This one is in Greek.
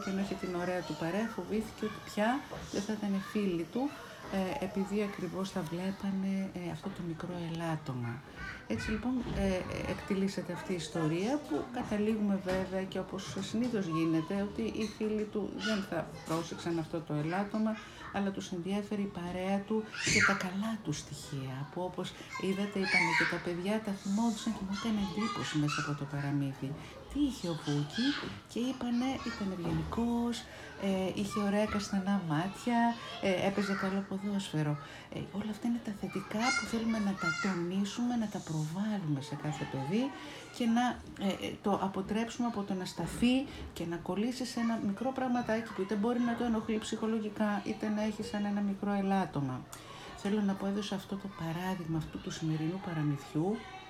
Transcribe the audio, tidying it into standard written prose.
και ενώ είχε την ωραία του παρέα, φοβήθηκε ότι πια δεν θα ήταν φίλοι του, επειδή ακριβώς θα βλέπανε αυτό το μικρό ελάττωμα. Έτσι λοιπόν εκτιλήσεται αυτή η ιστορία, που καταλήγουμε βέβαια, και όπως συνήθως γίνεται, ότι οι φίλοι του δεν θα πρόσεξαν αυτό το ελάττωμα, αλλά τους ενδιέφερε η παρέα του και τα καλά του στοιχεία, που όπως είδατε είπανε και τα παιδιά, τα θυμόντουσαν και μου έκανε εντύπωση μέσα από το παραμύθι. Τι είχε ο Βούκι, και είπανε ήταν ευγενικός, είχε ωραία καστανά μάτια, έπαιζε καλό ποδόσφαιρο. Όλα αυτά είναι τα θετικά που θέλουμε να τα τονίσουμε, να τα προβάλλουμε σε κάθε παιδί και να το αποτρέψουμε από το να σταθεί και να κολλήσει σε ένα μικρό πραγματάκι που είτε μπορεί να το ενοχλεί ψυχολογικά, είτε να έχει σαν ένα μικρό ελάττωμα. Θέλω να πω, έδωσα αυτό το παράδειγμα αυτού του σημερινού παραμυθιού